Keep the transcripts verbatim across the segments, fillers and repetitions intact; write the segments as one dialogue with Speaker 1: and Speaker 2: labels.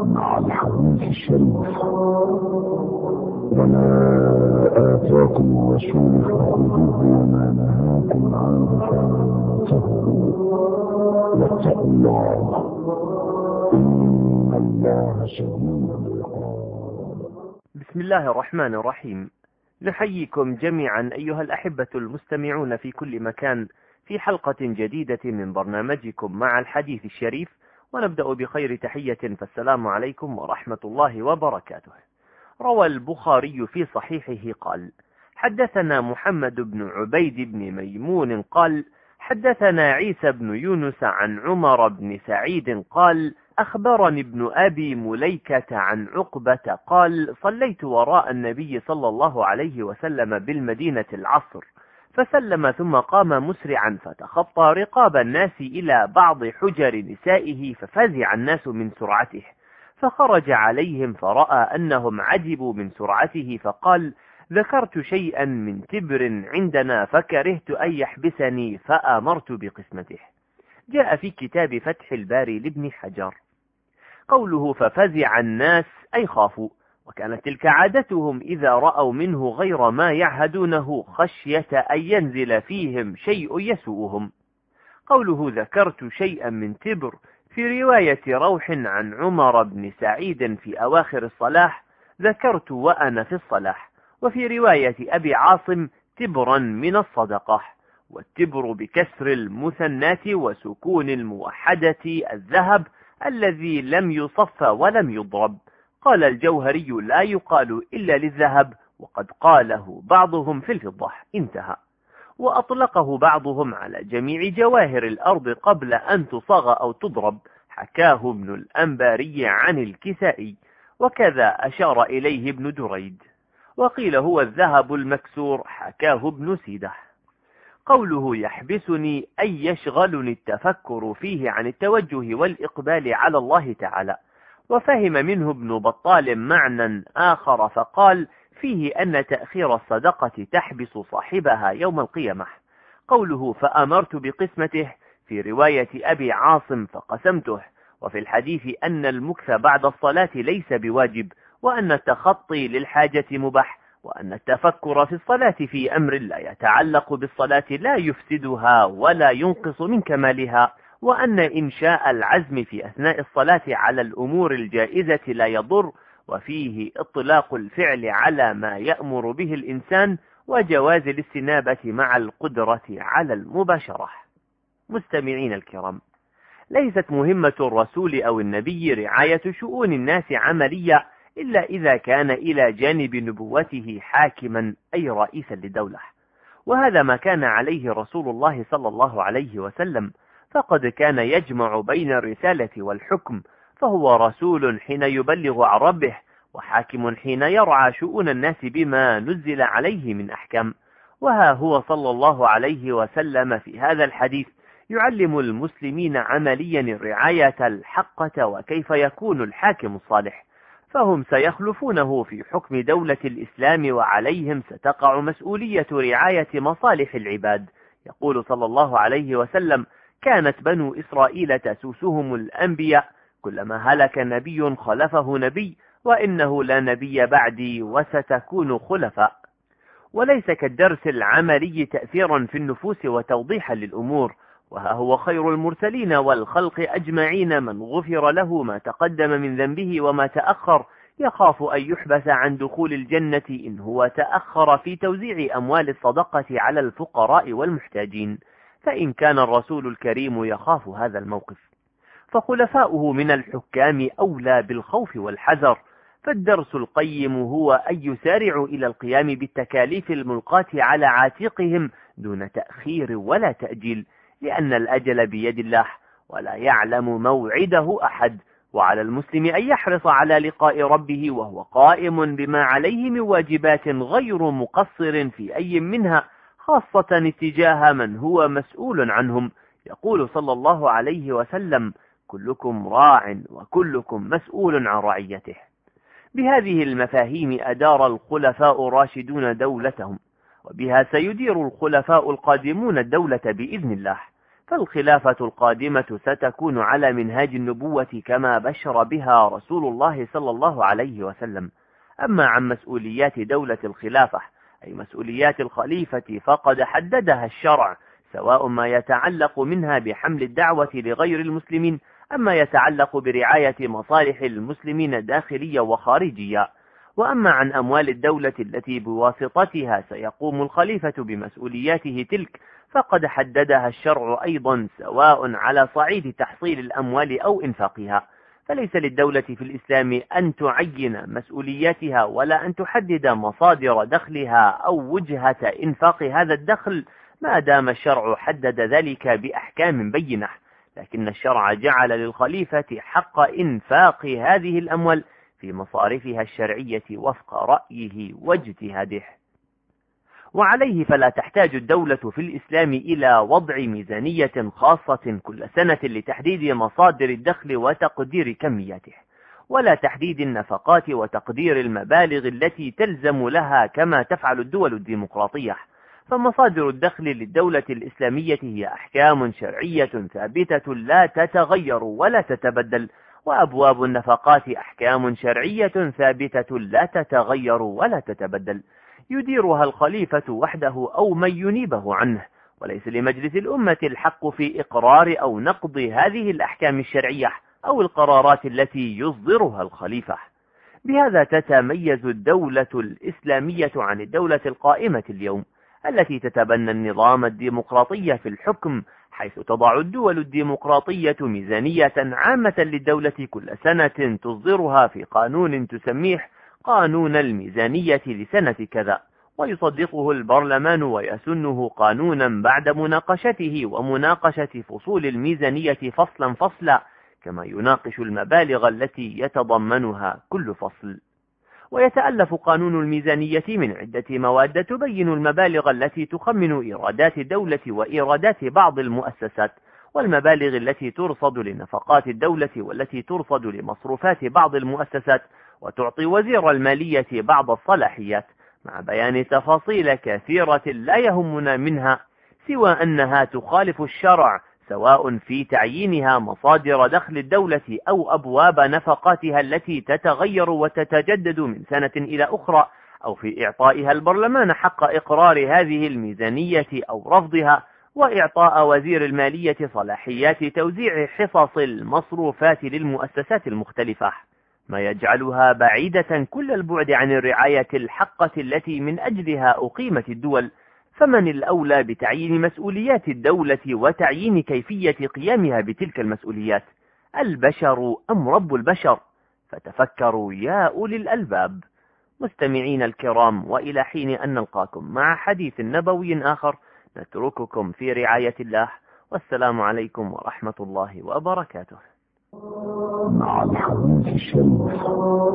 Speaker 1: مع الحديث الشريف. وما آتاكم الرسول فخذوه وما نهاكم عنه فانتهوا واتقوا الله إن الله شديد العقاب.
Speaker 2: بسم الله الرحمن الرحيم. نحييكم جميعا أيها الأحبة المستمعون في كل مكان في حلقة جديدة من برنامجكم مع الحديث الشريف، ونبدأ بخير تحية، فالسلام عليكم ورحمة الله وبركاته. روى البخاري في صحيحه قال: حدثنا محمد بن عبيد بن ميمون قال: حدثنا عيسى بن يونس عن عمر بن سعيد قال: أخبرني ابن أبي مليكة عن عقبة قال: صليت وراء النبي صلى الله عليه وسلم بالمدينة العصر، فسلم ثم قام مسرعا فتخطى رقاب الناس إلى بعض حجر نسائه، ففزع الناس من سرعته، فخرج عليهم فرأى أنهم عجبوا من سرعته، فقال: ذكرت شيئا من تبر عندنا فكرهت أن يحبسني فآمرت بقسمته. جاء في كتاب فتح الباري لابن حجر. قوله ففزع الناس أي خافوا، وكانت تلك عادتهم إذا رأوا منه غير ما يعهدونه خشية أن ينزل فيهم شيء يسوءهم. قوله ذكرت شيئا من تبر في رواية روح عن عمر بن سعيد في أواخر الصلاح: ذكرت وأنا في الصلاح. وفي رواية أبي عاصم: تبرا من الصدقة. والتبر بكسر المثنات وسكون الموحدة الذهب الذي لم يصف ولم يضرب. قال الجوهري: لا يقال إلا للذهب، وقد قاله بعضهم في الفضة. انتهى. وأطلقه بعضهم على جميع جواهر الأرض قبل أن تصاغ أو تضرب، حكاه ابن الأنباري عن الكسائي، وكذا أشار إليه ابن دريد. وقيل هو الذهب المكسور، حكاه ابن سيده. قوله يحبسني أي يشغلني التفكر فيه عن التوجه والإقبال على الله تعالى. وفهم منه ابن بطال معنى آخر فقال: فيه أن تأخير الصدقة تحبس صاحبها يوم القيامة. قوله فأمرت بقسمته في رواية أبي عاصم فقسمته. وفي الحديث أن المكث بعد الصلاة ليس بواجب، وأن التخطي للحاجة مباح، وأن التفكر في الصلاة في أمر لا يتعلق بالصلاة لا يفسدها ولا ينقص من كمالها، وأن إنشاء العزم في أثناء الصلاة على الأمور الجائزة لا يضر، وفيه اطلاق الفعل على ما يأمر به الإنسان، وجواز الاستنابة مع القدرة على المباشرة. مستمعين الكرام، ليست مهمة الرسول أو النبي رعاية شؤون الناس عملية إلا إذا كان إلى جانب نبوته حاكما أي رئيسا لدولة، وهذا ما كان عليه رسول الله صلى الله عليه وسلم، فقد كان يجمع بين الرسالة والحكم، فهو رسول حين يبلغ عن ربه، وحاكم حين يرعى شؤون الناس بما نزل عليه من أحكام. وها هو صلى الله عليه وسلم في هذا الحديث يعلم المسلمين عمليا الرعاية الحقة وكيف يكون الحاكم الصالح، فهم سيخلفونه في حكم دولة الإسلام، وعليهم ستقع مسؤولية رعاية مصالح العباد. يقول صلى الله عليه وسلم: كانت بنو إسرائيل تسوسهم الأنبياء، كلما هلك نبي خلفه نبي، وإنه لا نبي بعدي وستكون خلفاء. وليس كالدرس العملي تأثيرا في النفوس وتوضيحا للأمور. وها هو خير المرسلين والخلق أجمعين من غفر له ما تقدم من ذنبه وما تأخر، يخاف أن يحبس عن دخول الجنة إن هو تأخر في توزيع أموال الصدقة على الفقراء والمحتاجين، فإن كان الرسول الكريم يخاف هذا الموقف، فخلفاؤه من الحكام أولى بالخوف والحذر. فالدرس القيم هو أن يسارعوا إلى القيام بالتكاليف الملقاة على عاتقهم دون تأخير ولا تأجيل، لأن الأجل بيد الله ولا يعلم موعده أحد، وعلى المسلم أن يحرص على لقاء ربه وهو قائم بما عليه من واجبات غير مقصر في أي منها، خاصة اتجاه من هو مسؤول عنهم. يقول صلى الله عليه وسلم: كلكم راع وكلكم مسؤول عن رعيته. بهذه المفاهيم أدار الخلفاء الراشدون دولتهم، وبها سيدير الخلفاء القادمون الدولة بإذن الله. فالخلافة القادمة ستكون على منهاج النبوة كما بشر بها رسول الله صلى الله عليه وسلم. أما عن مسؤوليات دولة الخلافة أي مسؤوليات الخليفة فقد حددها الشرع، سواء ما يتعلق منها بحمل الدعوة لغير المسلمين أما يتعلق برعاية مصالح المسلمين داخلية وخارجية. وأما عن أموال الدولة التي بواسطتها سيقوم الخليفة بمسؤولياته تلك فقد حددها الشرع أيضا، سواء على صعيد تحصيل الأموال أو إنفاقها. فليس للدولة في الإسلام أن تعين مسؤولياتها ولا أن تحدد مصادر دخلها أو وجهة إنفاق هذا الدخل ما دام الشرع حدد ذلك بأحكام بينة، لكن الشرع جعل للخليفة حق إنفاق هذه الأموال في مصارفها الشرعية وفق رأيه واجتهاده. وعليه فلا تحتاج الدولة في الإسلام إلى وضع ميزانية خاصة كل سنة لتحديد مصادر الدخل وتقدير كمياته، ولا تحديد النفقات وتقدير المبالغ التي تلزم لها كما تفعل الدول الديمقراطية. فمصادر الدخل للدولة الإسلامية هي أحكام شرعية ثابتة لا تتغير ولا تتبدل، وأبواب النفقات أحكام شرعية ثابتة لا تتغير ولا تتبدل، يديرها الخليفة وحده أو من ينيبه عنه، وليس لمجلس الأمة الحق في إقرار أو نقض هذه الأحكام الشرعية أو القرارات التي يصدرها الخليفة. بهذا تتميز الدولة الإسلامية عن الدولة القائمة اليوم التي تتبنى النظام الديمقراطي في الحكم، حيث تضع الدول الديمقراطية ميزانية عامة للدولة كل سنة تصدرها في قانون تسميه قانون الميزانية لسنة كذا، ويصدقه البرلمان ويسنه قانونا بعد مناقشته ومناقشة فصول الميزانية فصلا فصلا، كما يناقش المبالغ التي يتضمنها كل فصل. ويتألف قانون الميزانية من عدة مواد تبين المبالغ التي تخمن إيرادات الدولة وإيرادات بعض المؤسسات، والمبالغ التي ترصد لنفقات الدولة والتي ترصد لمصروفات بعض المؤسسات، وتعطي وزير المالية بعض الصلاحيات، مع بيان تفاصيل كثيرة لا يهمنا منها سوى أنها تخالف الشرع، سواء في تعيينها مصادر دخل الدولة أو أبواب نفقاتها التي تتغير وتتجدد من سنة إلى أخرى، أو في إعطائها البرلمان حق إقرار هذه الميزانية أو رفضها، وإعطاء وزير المالية صلاحيات توزيع حصص المصروفات للمؤسسات المختلفة، ما يجعلها بعيدة كل البعد عن الرعاية الحقة التي من أجلها أقيمت الدول. فمن الأولى بتعيين مسؤوليات الدولة وتعيين كيفية قيامها بتلك المسؤوليات؟ البشر أم رب البشر؟ فتفكروا يا أولي الألباب. مستمعين الكرام، وإلى حين أن نلقاكم مع حديث نبوي آخر نترككم في رعاية الله، والسلام عليكم ورحمة الله وبركاته.
Speaker 1: مع الحديث الشريف: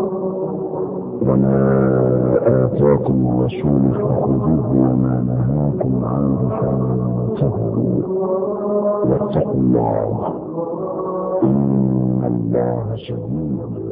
Speaker 1: وما آتاكم الرسول فخذوه وما نهاكم عنه فانتهوا واتقوا الله إن الله شديد